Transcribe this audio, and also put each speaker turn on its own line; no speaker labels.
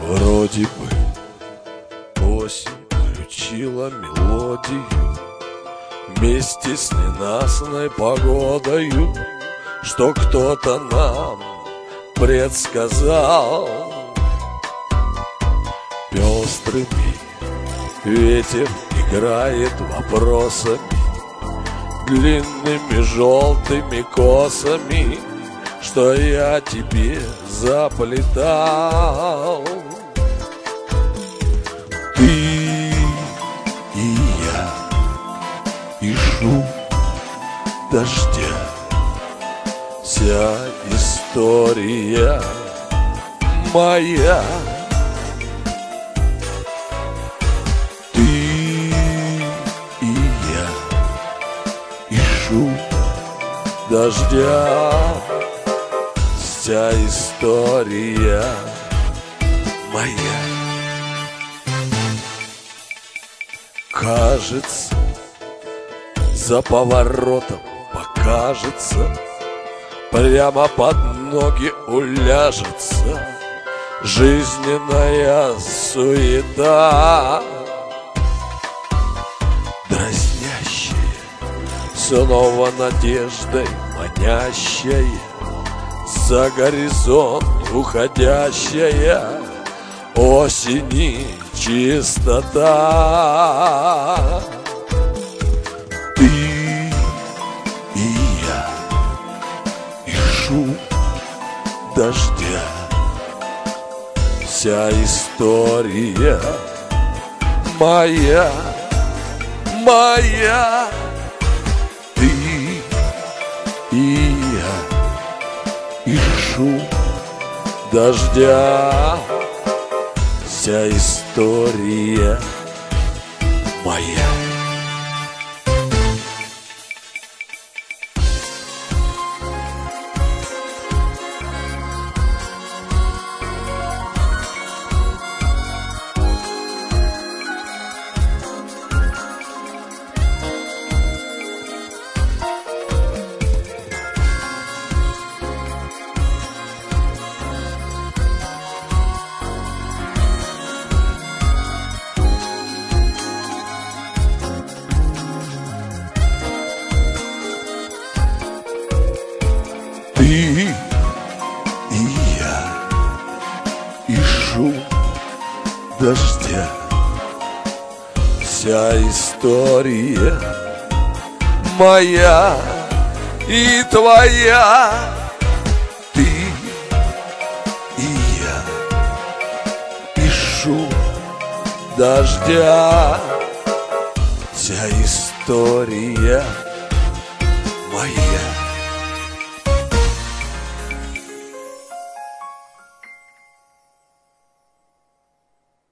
Вроде бы осень включила мелодию вместе с ненастной погодою, что кто-то нам предсказал. Пестрыми ветер играет вопросами, длинными желтыми косами, что я тебе заплетал. Ты и я, и шум дождя, вся история моя. Ты и я, и шум дождя, вся история моя. Кажется, за поворотом покажется, прямо под ноги уляжется жизненная суета, дразнящая, снова надеждой манящая, за горизонт уходящая осени чистота. Ты и я, и шум дождя, вся история моя, моя. Ты и я, и шум дождя, вся история моя. Ты и я, и шум дождя, вся история моя и твоя. Ты и я, и шум дождя, вся история моя.